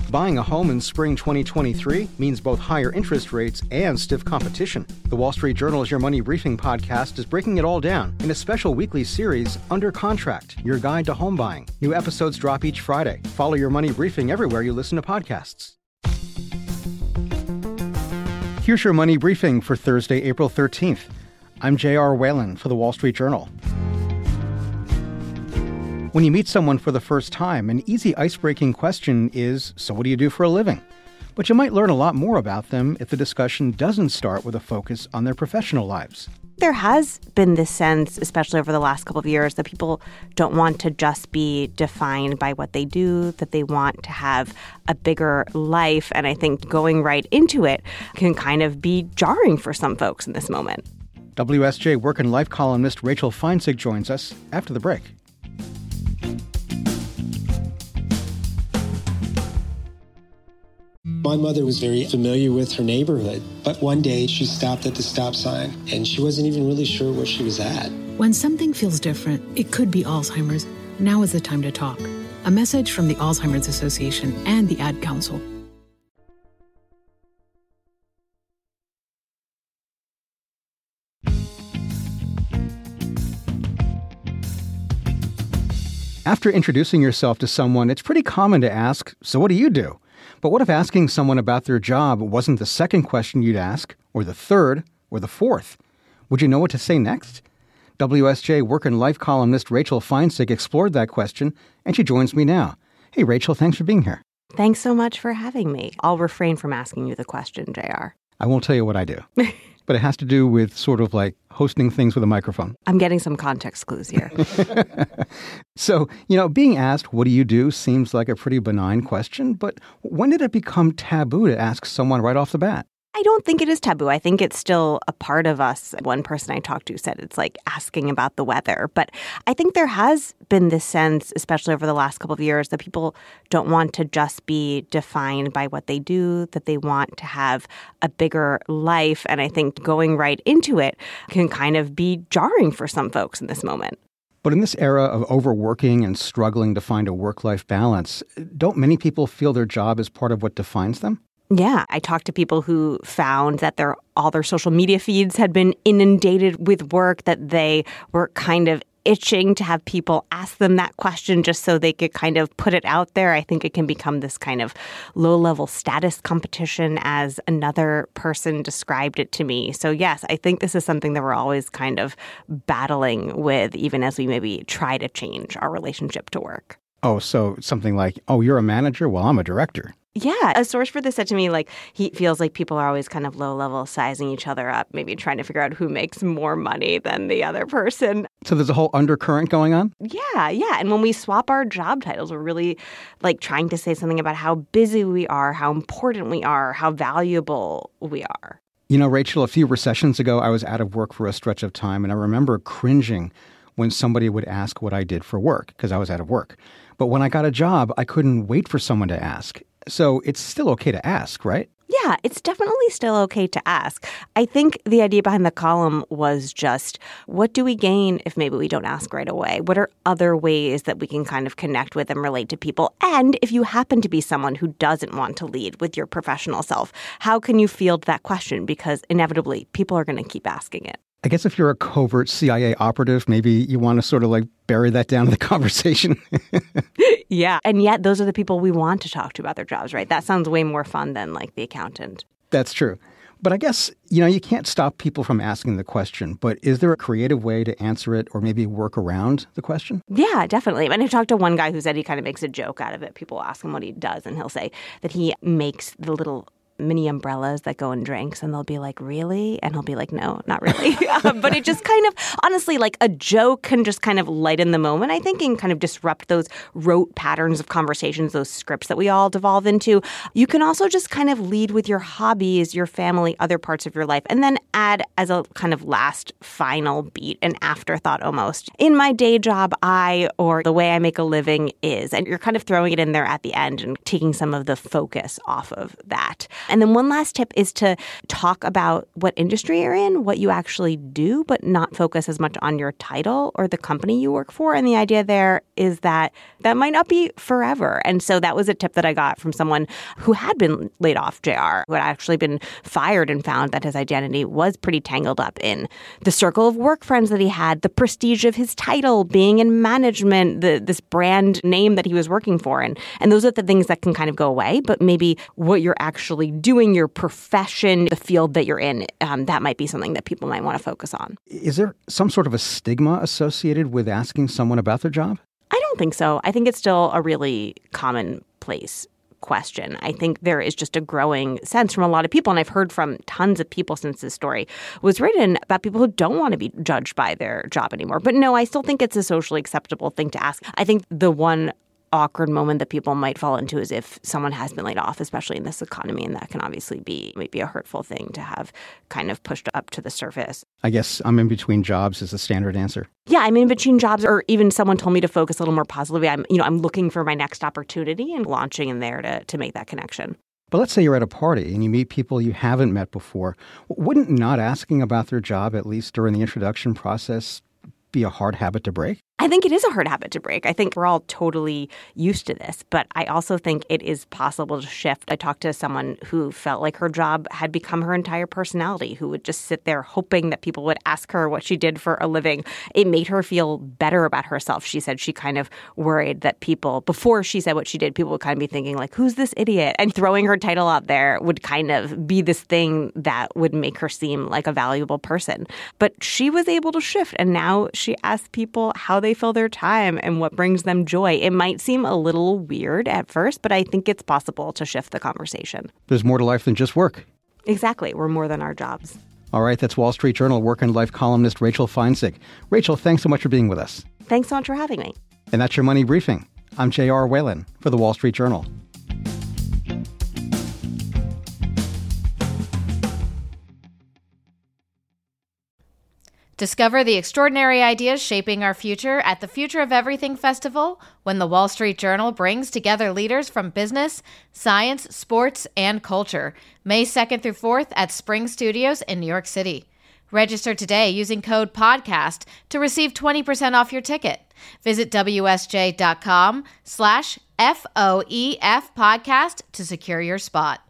Buying a home in spring 2023 means both higher interest rates and stiff competition. The Wall Street Journal's Your Money Briefing podcast is breaking it all down in a special weekly series, Under Contract, Your Guide to Home Buying. New episodes drop each Friday. Follow Your Money Briefing everywhere you listen to podcasts. Here's Your Money Briefing for Thursday, April 13th. I'm J.R. Whalen for The Wall Street Journal. When you meet someone for the first time, an easy ice-breaking question is, so what do you do for a living? But you might learn a lot more about them if the discussion doesn't start with a focus on their professional lives. There has been this sense, especially over the last couple of years, that people don't want to just be defined by what they do, that they want to have a bigger life. And I think going right into it can kind of be jarring for some folks in this moment. WSJ Work and Life columnist Rachel Feinzig joins us after the break. My mother was very familiar with her neighborhood, but one day she stopped at the stop sign and she wasn't even really sure where she was at. When something feels different, it could be Alzheimer's. Now is the time to talk. A message from the Alzheimer's Association and the Ad Council. After introducing yourself to someone, it's pretty common to ask, so what do you do? But what if asking someone about their job wasn't the second question you'd ask, or the third, or the fourth? Would you know what to say next? WSJ Work and Life columnist Rachel Feinzig explored that question, and she joins me now. Hey, Rachel, thanks for being here. Thanks so much for having me. I'll refrain from asking you the question, JR. I won't tell you what I do, but it has to do with sort of like hosting things with a microphone. I'm getting some context clues here. So, being asked, what do you do, seems like a pretty benign question, but when did it become taboo to ask someone right off the bat? I don't think it is taboo. I think it's still a part of us. One person I talked to said it's like asking about the weather. But I think there has been this sense, especially over the last couple of years, that people don't want to just be defined by what they do, that they want to have a bigger life. And I think going right into it can kind of be jarring for some folks in this moment. But in this era of overworking and struggling to find a work-life balance, don't many people feel their job is part of what defines them? Yeah, I talked to people who found that all their social media feeds had been inundated with work, that they were kind of itching to have people ask them that question just so they could kind of put it out there. I think it can become this kind of low-level status competition, as another person described it to me. So yes, I think this is something that we're always kind of battling with, even as we maybe try to change our relationship to work. Oh, so something like, oh, you're a manager? Well, I'm a director. Yeah. A source for this said to me, he feels like people are always kind of low-level sizing each other up, maybe trying to figure out who makes more money than the other person. So there's a whole undercurrent going on? Yeah. And when we swap our job titles, we're really trying to say something about how busy we are, how important we are, how valuable we are. Rachel, a few recessions ago, I was out of work for a stretch of time, and I remember cringing when somebody would ask what I did for work, because I was out of work. But when I got a job, I couldn't wait for someone to ask. So it's still okay to ask, right? Yeah, it's definitely still okay to ask. I think the idea behind the column was just, what do we gain if maybe we don't ask right away? What are other ways that we can kind of connect with and relate to people? And if you happen to be someone who doesn't want to lead with your professional self, how can you field that question? Because inevitably, people are going to keep asking it. I guess if you're a covert CIA operative, maybe you want to sort of bury that down in the conversation. Yeah. And yet those are the people we want to talk to about their jobs, right? That sounds way more fun than the accountant. That's true. But I guess, you can't stop people from asking the question. But is there a creative way to answer it or maybe work around the question? Yeah, definitely. And I talked to one guy who said he kind of makes a joke out of it. People ask him what he does, and he'll say that he makes the little mini umbrellas that go in drinks, and they'll be like, really? And he'll be like, no, not really. But it just kind of, honestly, a joke can just kind of lighten the moment, I think, and kind of disrupt those rote patterns of conversations, those scripts that we all devolve into. You can also just kind of lead with your hobbies, your family, other parts of your life, and then add as a kind of last final beat, an afterthought almost. In my day job, or the way I make a living is, and you're kind of throwing it in there at the end and taking some of the focus off of that. And then one last tip is to talk about what industry you're in, what you actually do, but not focus as much on your title or the company you work for. And the idea there is that might not be forever. And so that was a tip that I got from someone who had been laid off, JR, who had actually been fired and found that his identity was pretty tangled up in the circle of work friends that he had, the prestige of his title, being in management, this brand name that he was working for. And those are the things that can kind of go away. But maybe what you're actually doing, your profession, the field that you're in, that might be something that people might want to focus on. Is there some sort of a stigma associated with asking someone about their job? I don't think so. I think it's still a really commonplace question. I think there is just a growing sense from a lot of people, and I've heard from tons of people since this story was written about people who don't want to be judged by their job anymore. But no, I still think it's a socially acceptable thing to ask. I think the one awkward moment that people might fall into is if someone has been laid off, especially in this economy, and that can obviously be maybe a hurtful thing to have kind of pushed up to the surface. I guess I'm in between jobs is the standard answer. Yeah, I'm in between jobs, or even someone told me to focus a little more positively. I'm looking for my next opportunity and launching in there to make that connection. But let's say you're at a party and you meet people you haven't met before. Wouldn't not asking about their job, at least during the introduction process, be a hard habit to break? I think it is a hard habit to break. I think we're all totally used to this, but I also think it is possible to shift. I talked to someone who felt like her job had become her entire personality, who would just sit there hoping that people would ask her what she did for a living. It made her feel better about herself. She said she kind of worried that people, before she said what she did, people would kind of be thinking like, who's this idiot? And throwing her title out there would kind of be this thing that would make her seem like a valuable person. But she was able to shift, and now she asks people how they fill their time and what brings them joy. It might seem a little weird at first, but I think it's possible to shift the conversation. There's more to life than just work. Exactly. We're more than our jobs. All right, that's Wall Street Journal Work and Life columnist Rachel Feinzig. Rachel, thanks so much for being with us. Thanks so much for having me. And that's your Money Briefing. I'm J.R. Whalen for the Wall Street Journal. Discover the extraordinary ideas shaping our future at the Future of Everything Festival, when the Wall Street Journal brings together leaders from business, science, sports, and culture. May 2nd through 4th at Spring Studios in New York City. Register today using code PODCAST to receive 20% off your ticket. Visit WSJ.com/FOEF podcast to secure your spot.